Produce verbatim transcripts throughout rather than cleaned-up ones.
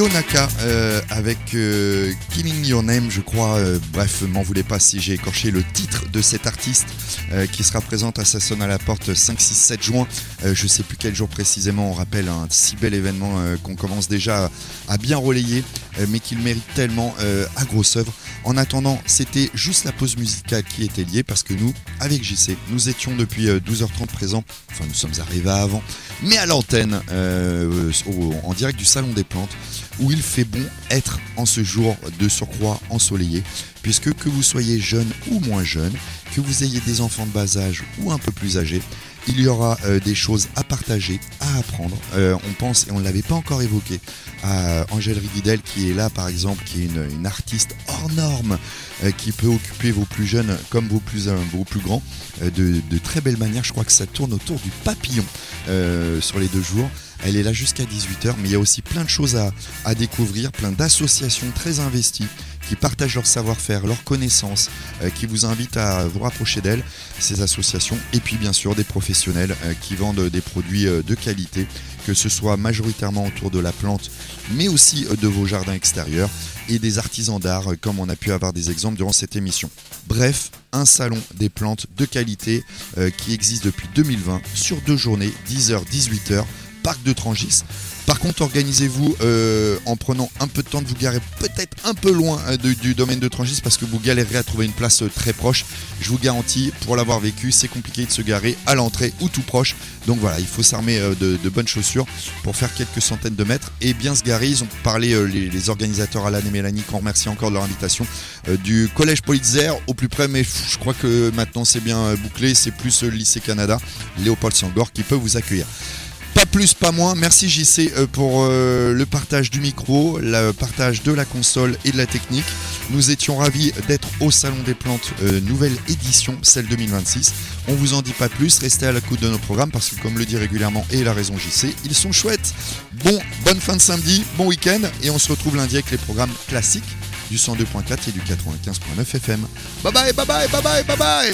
Yonaka euh, avec euh, Killing Your Name, je crois. Euh, bref, m'en voulez pas si j'ai écorché le titre de cet artiste euh, qui sera présente à Ça sonne à la porte cinq, six, sept juin. Euh, je sais plus quel jour précisément. On rappelle un si bel événement euh, qu'on commence déjà à, à bien relayer, euh, mais qu'il mérite tellement euh, à grosse œuvre. En attendant, c'était juste la pause musicale qui était liée parce que nous, avec J C, nous étions depuis euh, douze heures trente présents. Enfin, nous sommes arrivés avant, mais à l'antenne, euh, au, en direct du Salon des Plantes, où il fait bon être en ce jour de surcroît ensoleillé, puisque que vous soyez jeune ou moins jeune, que vous ayez des enfants de bas âge ou un peu plus âgés, il y aura euh, des choses à partager, à apprendre. Euh, on pense, et on ne l'avait pas encore évoqué, à Angèle Rigidel qui est là par exemple, qui est une, une artiste hors norme, euh, qui peut occuper vos plus jeunes comme vos plus, euh, vos plus grands euh, de, de très belle manière. Je crois que ça tourne autour du papillon euh, sur les deux jours. Elle est là jusqu'à dix-huit heures, mais il y a aussi plein de choses à, à découvrir, plein d'associations très investies qui partagent leur savoir-faire, leurs connaissances, euh, qui vous invitent à vous rapprocher d'elles, ces associations, et puis bien sûr des professionnels euh, qui vendent des produits euh, de qualité, que ce soit majoritairement autour de la plante, mais aussi euh, de vos jardins extérieurs, et des artisans d'art, euh, comme on a pu avoir des exemples durant cette émission. Bref, un salon des plantes de qualité euh, qui existe depuis deux mille vingt, sur deux journées, dix heures, dix-huit heures, Parc de Trangis. Par contre, organisez-vous euh, en prenant un peu de temps de vous garer peut-être un peu loin euh, de, du domaine de Trangis, parce que vous galérerez à trouver une place euh, très proche. Je vous garantis, pour l'avoir vécu, c'est compliqué de se garer à l'entrée ou tout proche. Donc voilà, il faut s'armer euh, de, de bonnes chaussures pour faire quelques centaines de mètres et bien se garer. Ils ont parlé, euh, les, les organisateurs Alan et Mélanie, qu'on remercie encore de leur invitation, euh, du collège Politzer au plus près, mais pff, je crois que maintenant c'est bien euh, bouclé. C'est plus euh, le lycée Canada, Léopold Sangor, qui peut vous accueillir. Pas plus, pas moins. Merci J C pour euh, le partage du micro, le partage de la console et de la technique. Nous étions ravis d'être au Salon des Plantes, euh, nouvelle édition, celle deux mille vingt-six. On vous en dit pas plus, restez à l'écoute de nos programmes parce que, comme le dit régulièrement et il a raison J C, ils sont chouettes. Bon, bonne fin de samedi, bon week-end et on se retrouve lundi avec les programmes classiques du cent deux point quatre et du quatre-vingt-quinze point neuf F M. Bye bye, bye bye, bye bye, bye bye.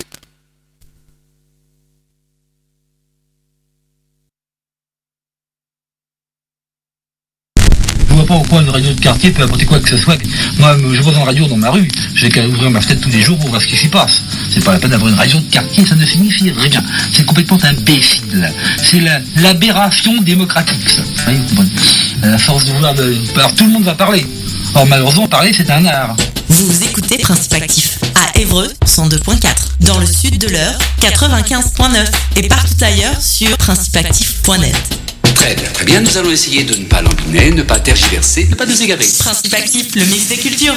Je vois pas pourquoi une radio de quartier peut apporter quoi que ce soit. Moi, je vois une radio dans ma rue, j'ai qu'à ouvrir ma fenêtre tous les jours pour voir ce qui s'y passe. C'est pas la peine d'avoir une radio de quartier, ça ne signifie rien. C'est complètement imbécile. C'est la, l'aberration démocratique, ça. Vous voyez, vous comprenez ? La force de vouloir de... Alors tout le monde va parler. Or malheureusement, parler, c'est un art. Vous écoutez Principe Actif à Évreux cent deux point quatre, dans le sud de l'Eure quatre-vingt-quinze point neuf et partout ailleurs sur principe actif point net. Très bien, très bien. Nous allons essayer de ne pas languiner, ne pas tergiverser, ne pas nous égarer. Principe Actif, le mix des cultures.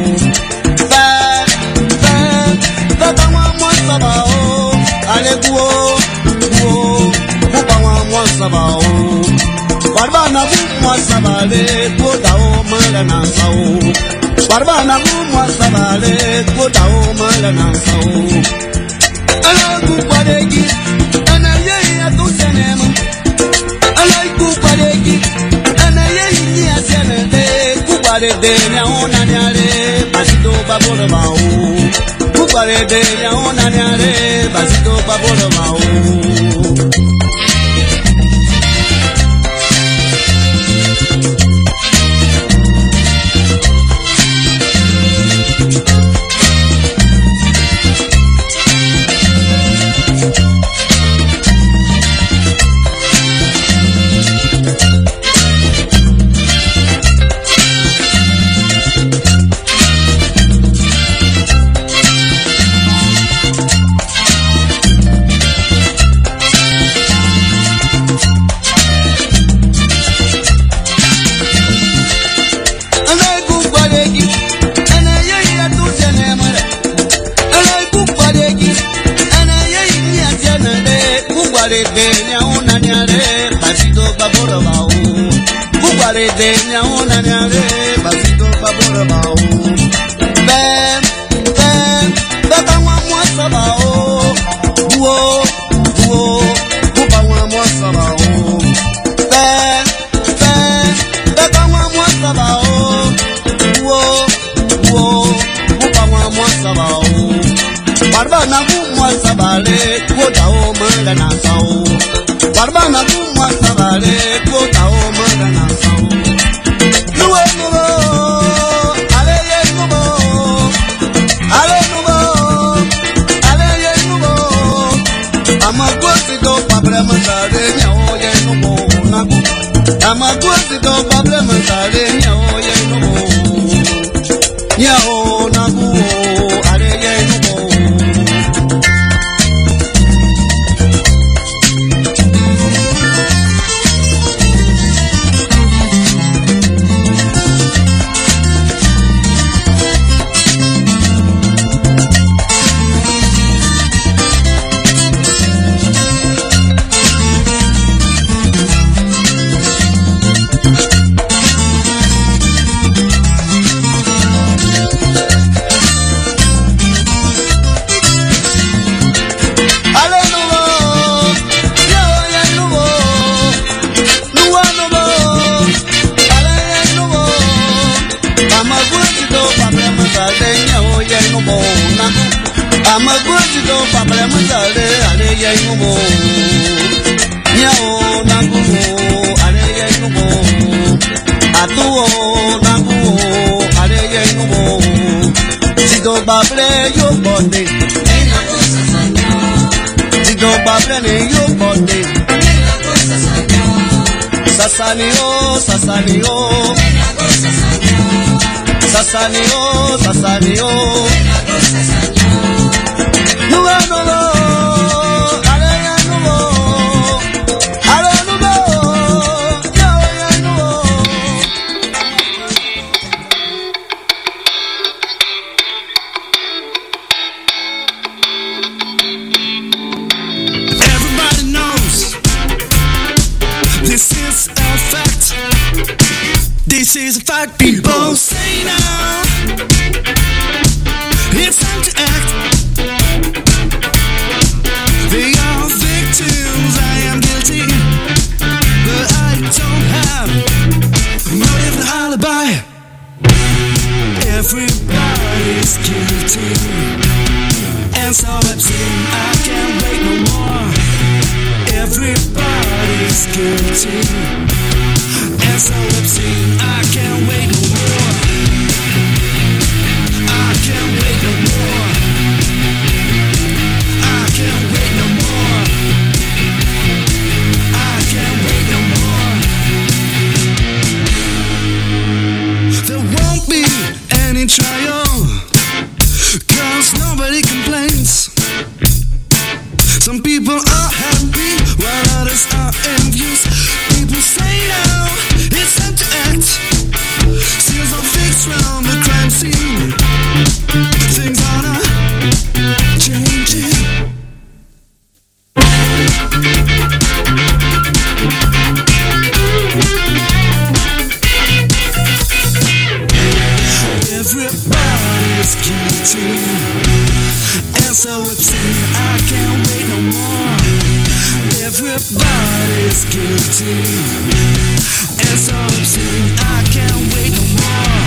Allez, na sao. Barbana mwa sabale kotao mala na sao. Ala kuparegi ana ye atusenema. Ala kuparegi ana ye ni asenede kupare de nya ona nyale basito babolo bao. Kupare de nya ona nyale basito babolo bao. De nya una nyale basito babora bao bem bem baba wa mwasa bao wo wo baba wa mwasa bao bem bem baba wa mwasa bao wo wo baba wa mwasa bao barba na bu mwasa bale ko tao mala na sao barba na bu mwasa bale ko tao mala na sao. Amagosi do problema sare nyao ye no nyao na bu are ye no. Amagosi do problema sare ale ye no nyao na bu ale ye no atuo na bu ale ye no si do bable yo bonde ena cosa sanyo si do bable ne yo bonde ena cosa sanyo sasanio sasanio ena cosa sanyo sasanio sasanio ena cosa sanyo. No, no, no, ale ya no, ale no, ya ya no. Everybody knows this is a fact. This is a fact. People say now it's time to act. They are victims, I am guilty, but I don't have motive and alibi. Everybody's guilty, and so obscene I can't wait no more. Everybody's guilty, and so obscene I can't wait no more. I can't wait no more. I can't wait no more. I can't wait no more. There won't be any trial, 'cause nobody complains. Some people are happy while others are envious. People say now it's time to act. Seals are fixed round the crime scene. Things are not changing. is guilty. It's so obscene, I can't wait no more.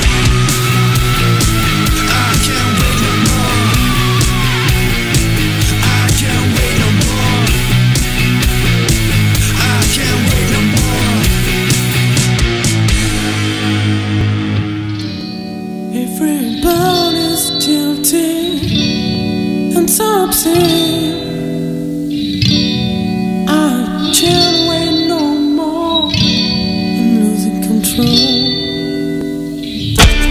I can't wait no more. I can't wait no more. I can't wait no more. Everybody's guilty and so obscene. I can't wait no more. I'm losing control.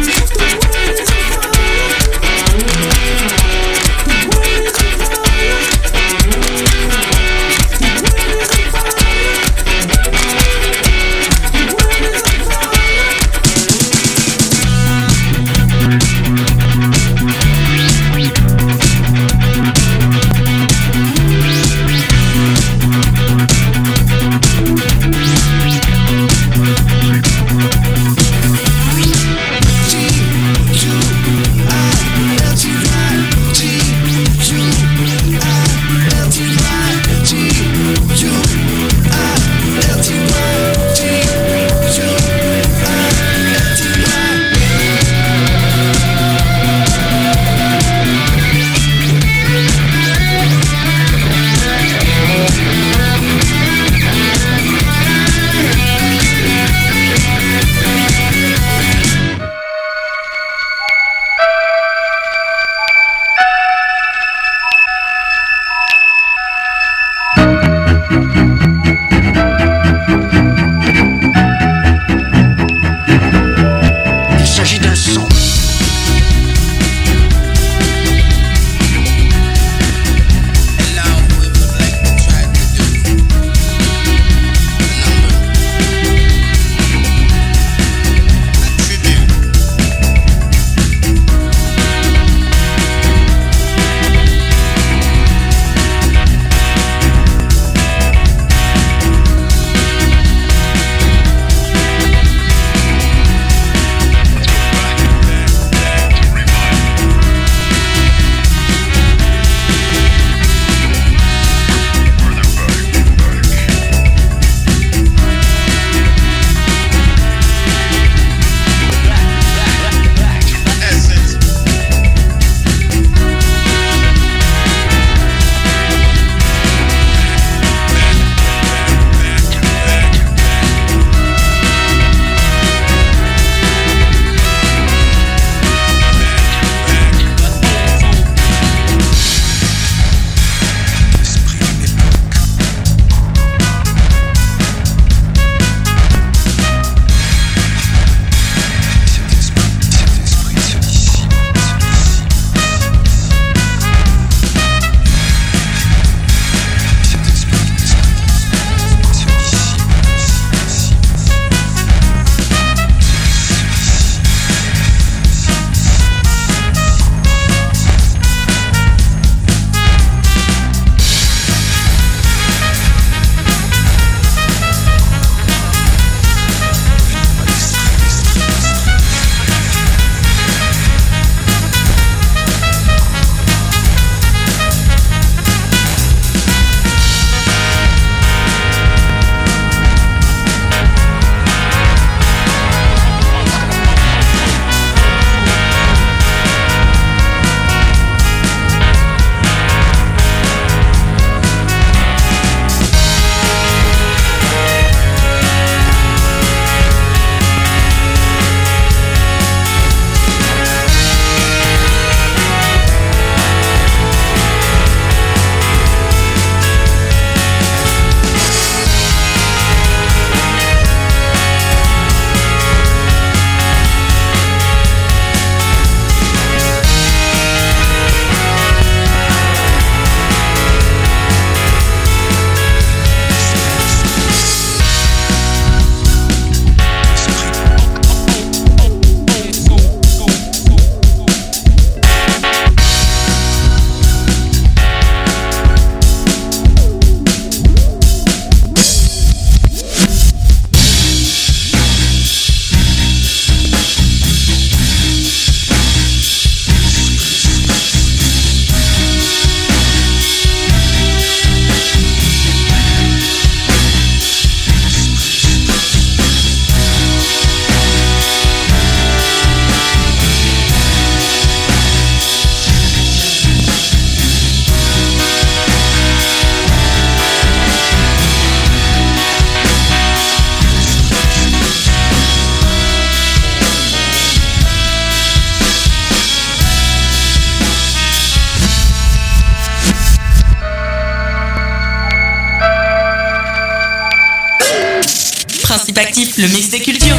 Principe Actif, le mix des cultures.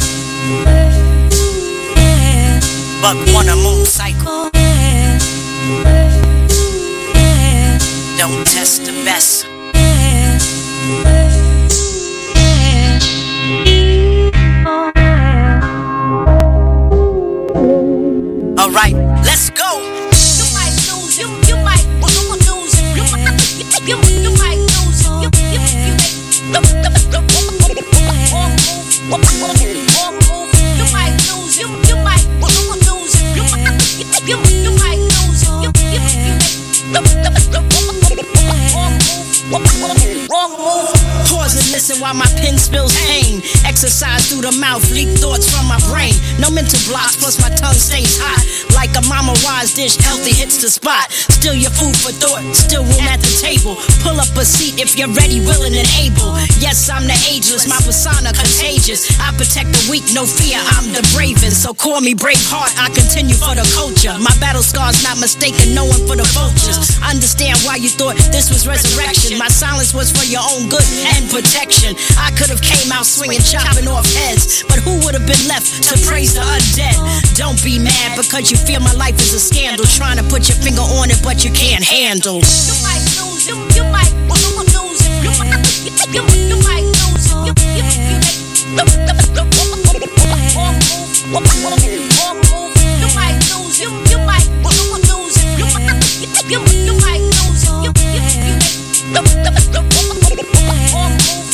But wanna move cycle. Don't test the best. All right, let's go. You might lose, you you might lose, you might you you might lose, you you you the the the wrong move, wrong move. You might lose, you you might lose, you might you you might lose, you you you the the the wrong move, wrong move. Pause and listen while my pen spills pain. Exercise through the mouth, leak thoughts from my brain. No mental blocks, plus my tongue stays hot. Like a mama wise dish, healthy hits the spot. Still your food for thought, still room at the table. Pull up a seat if you're ready, willing and able. Yes, I'm the ageless, my persona contagious. I protect the weak, no fear, I'm the bravest. So call me Braveheart, I continue for the culture. My battle scars not mistaken, no one for the vultures. Understand why you thought this was resurrection. My silence was for your own good and protection. I could have came out swinging, chopping off heads, but who would have been left to praise the undead? Don't be mad because you feel my life is a scandal. Trying to put your finger on it, but you can't handle. You might lose, you, you might lose, you might, you, you might lose, you, you, you the, the, the wrong move, wrong move. You might lose, you, you might lose, you might, you, you might lose, you, you, you the, the, the wrong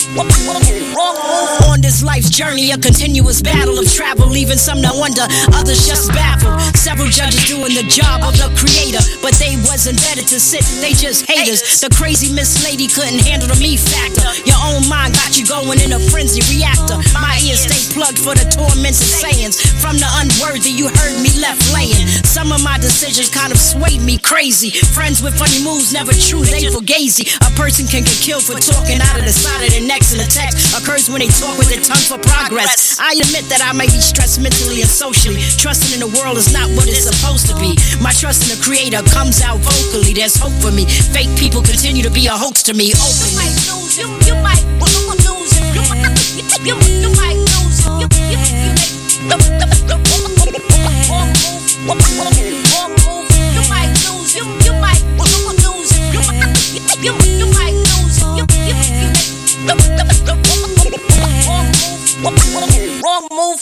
move, wrong move. On this life's journey, a continuous battle of travel, leaving some to wonder, others just baffled. Several judges doing the job of the creator, but they wasn't better to sit, they just haters. The crazy Miss Lady couldn't handle the me factor. Your own mind got you going in a frenzy reactor. My ears stay plugged for the tormented sayings. From the unworthy, you heard me left laying. Some of my decisions kind of swayed me crazy. Friends with funny moves, never true, they fugazi. A person can get killed for talking out of the side of their necks, and the text occurs when they talk with their tongue for progress. I admit that I may be stressed mentally and socially. Trusting in the world is not what it's supposed to be. My trust in the creator comes out vocally. There's hope for me. Fake people continue to be a hoax to me. Openly. You might lose, you, you might lose, you might, you, you might lose, you, you, you the, the, the wrong move, wrong move. You might lose, you, you might lose, you might, you, you might lose, you, you, you the, the, the wrong move, wrong move.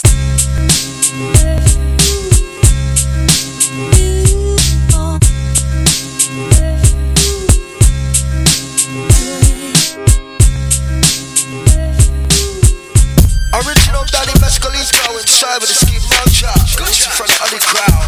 Original Daddy Mescalito inside with the ski mocha. Goes in front of the crowd.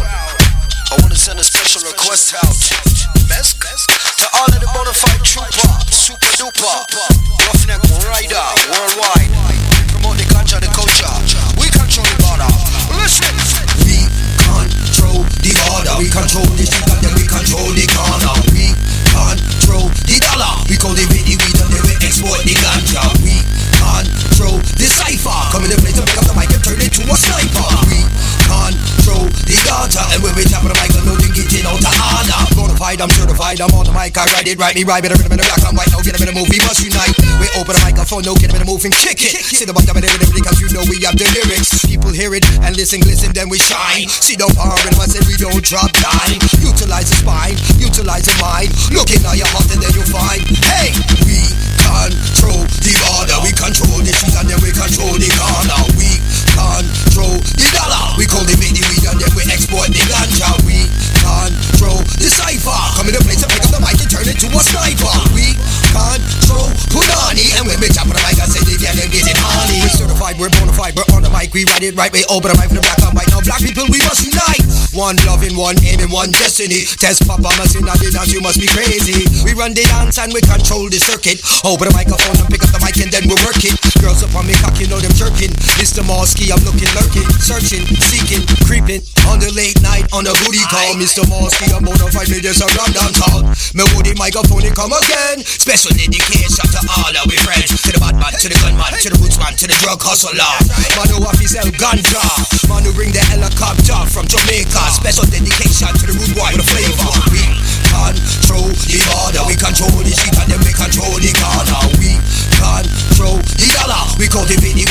I wanna send a special request out. Mesk to all of the bonafide trooper, super duper, roughneck rider worldwide. Promote the ganja, the culture. We control the border. Listen. We control the border. We control the street and then we control the corner. We control the dollar. We call the weed, the weed and then we export the ganja. We control the cipher. Come in the place to pick up the mic and turn it to a sniper. We control the data, and when we tap on the mic, I'm loading it in out of order. Bonafide, I'm certified, I'm on the mic, I write it, write me, right, better rhythm in the black and white. Now get them in the movie, must unite. We open the microphone, no get them in the move and kick it. Sit about them in the rhythm because you know we have the lyrics. People hear it and listen, glisten, then we shine. See the power in us and we don't drop dime. Utilize the spine, utilize the mind. Look in your heart and then you'll find. Hey, we control the border, we control the streets and then we control the corner. We control the dollar, we call the weed, the weed and then we export the ganja. We control the cipher. Come in the place and pick up the mic and turn it to a sniper. We control Punani, and when we tap on the mic I say they get them getting honey. We're certified, we're bonafide, we're on the mic, we write it right, we open the mic for the black and white. Now black people we must unite. One love in one aim in one destiny. Test Papa must in the dance, you must be crazy. We run the dance and we control the circuit. Open the microphone and pick up the mic and then we work it. Girls up on me cock, you know them jerking. Mister Mosky, I'm looking, lurking, searching, seeking, creeping. On the late night, on a booty call. Mister Mosky, I'm bonafide, me just a run down tall. Me would the microphone, it come again. Special dedication to all our friends. To the bad man, to the gun man, to the roots man, to the drug hustler. Man who have his sell ganja. Man who bring the helicopter from Jamaica. Special dedication to the root boy with a flavor. We control the border, we control the street and then we control the corner. We control the dollar, we cultivate the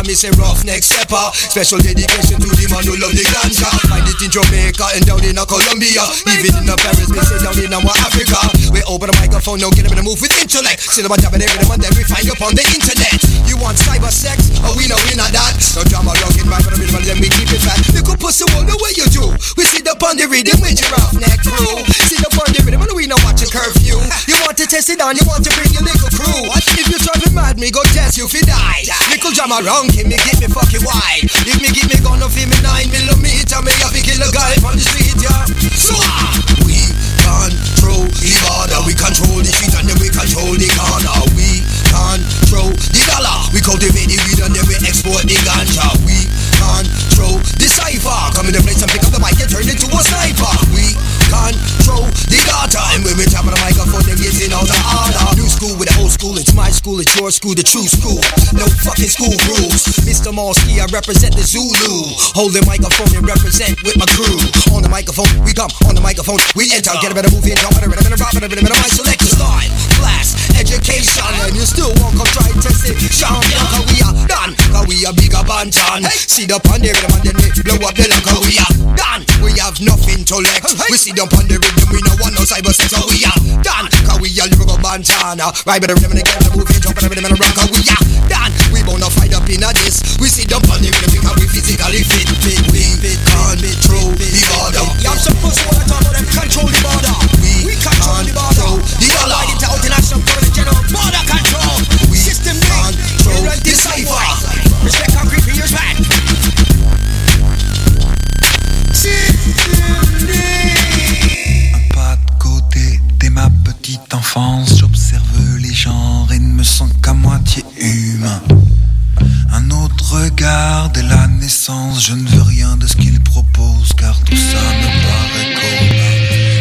me say roughneck stepper. Special dedication to the man who love the ganja. Find it in Jamaica and down in a Colombia. Even in the Paris, me say down in our Africa. We open the microphone, now get them in the move with intellect. Sit about jabbing every and then we find up on the internet. You want cyber sex? Oh, we know we not that. No drama, rockin' right for the middle, then we keep it fat. You could pussy all the way you do. We sit up on the rhythm with your roughneck crew. Sit up on the rhythm and we know watch a curfew. You want to test it on, you want to bring your little crew. If you try to mad me, go test you fi die. Little jam around, give me, get me fucking wide. If me give me gun of him in nine millimeter, me have to kill a guy from the street, yeah. So ah, we control the border, we control the street and then we control the corner. We control the dollar, we cultivate the weed and then we export the ganja. We control the cipher, come in the place and pick up the mic and turn it to a sniper. We control the data, and when we tap on the microphone, then get in all the order. New school with the old school, it's my school, it's your school, the true school. No fucking school rules. Mister Mosky, I represent the Zulu. Hold the microphone and represent with my crew. On the microphone, we come. On the microphone, we enter. Get a better movie and jump at a rhythm and a rock and a rhythm and a mic select the style. Class, education, and you still won't come try and test it. Champion, cause we are done. Cause we are bigger bantan. See the pan the rhythm and then we blow up the lump. Cause we are done. We have nothing to elect. We see them on the rhythm, we no want no cyber sex. So we are done. Cause we are lyrical bantana. Right by the rhythm and again the movie and jump at a rhythm and a rock. Cause we are done. We wanna fight up in a this. We see them on the rhythm because we physically fit. Fit, fit, fit, control the border. I'm supposed to wanna talk about them control the border. We control the border. The dollar. Why the international government general border control. We system control the cipher. Respect concrete for years back. Un pas de côté dès ma petite enfance, j'observe les genres et ne me sens qu'à moitié humain. Un autre regard dès la naissance, je ne veux rien de ce qu'il propose car tout ça me paraît commun.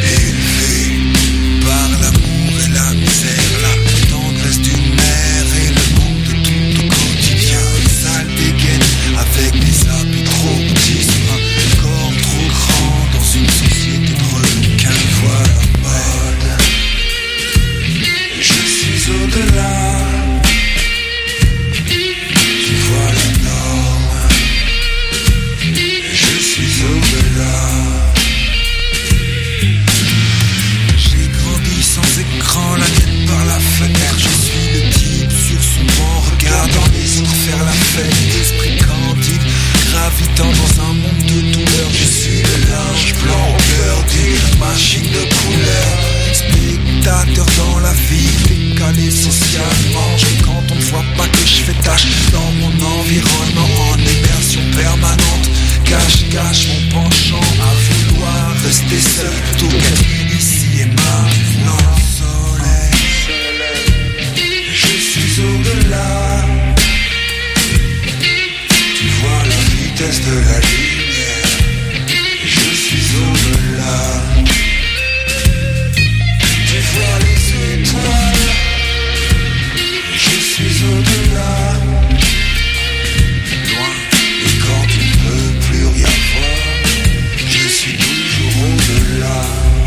Élevé par l'amour et la misère, la tendresse d'une mère et le monde de tout au quotidien. Une sale dégaine avec des habits trop petits sur un corps trop grand dans une société de requins. Voilà mode, je suis au-delà. La tête par la fenêtre, je suis le type sur son banc, regardant les autres faire la fête. Esprit candide, gravitant dans un monde de douleur. Je suis le linge blanc au cœur d'une machine de couleur. Spectateur dans la vie, décalé socialement. Et quand on ne voit pas que je fais tâche dans mon environnement, en immersion permanente, cache-cache mon penchant à vouloir rester seul plutôt qu'être ici et maintenant. Au-delà, tu vois la vitesse de la lumière. Je suis au-delà, tu vois les étoiles. Je suis au-delà, loin, et quand tu ne peux plus rien voir, je suis toujours au-delà.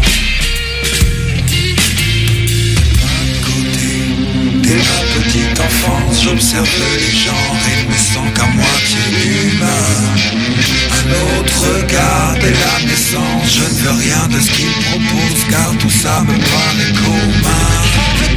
Dès ma petite enfance, j'observe les gens et me sens qu'à moitié humain. Un autre regard dès la naissance, je ne veux rien de ce qu'il propose car tout ça me paraît commun.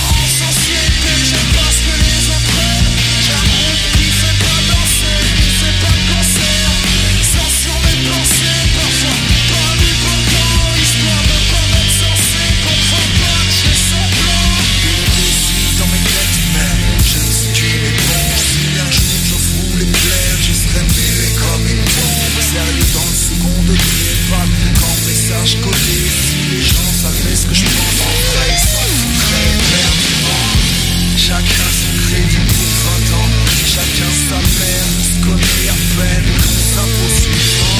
Côté, si les gens savaient ce que je pense en vrai, ça ferait perdument. Chacun son crédit pour vingt ans, chacun sa mère, on se connaît à peine, on s'impose suivant.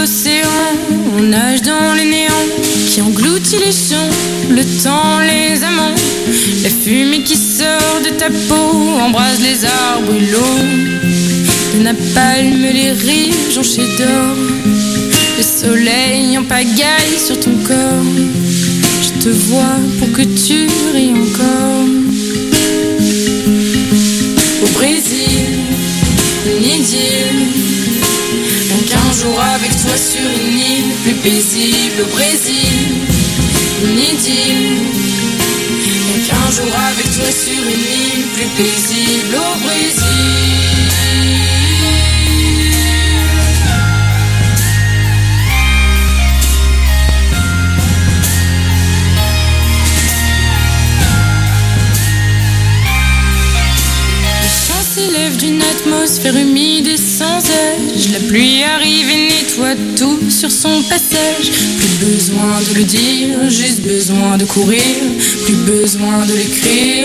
l'océan, on nage dans le néant qui engloutit les champs, le temps, les amants. La fumée qui sort de ta peau embrase les arbres et l'eau. De napalm, les rires jonchés d'or. Le soleil en pagaille sur ton corps. Je te vois pour que tu ris encore. Au Brésil, une idylle. Donc un jour avec toi sur une île plus paisible. Au Brésil, une idylle. Donc un jour avec toi sur une île plus paisible. Au Brésil. S'élève d'une atmosphère humide et sans âge. La pluie arrive et nettoie tout sur son passage. Plus besoin de le dire, juste besoin de courir. Plus besoin de l'écrire.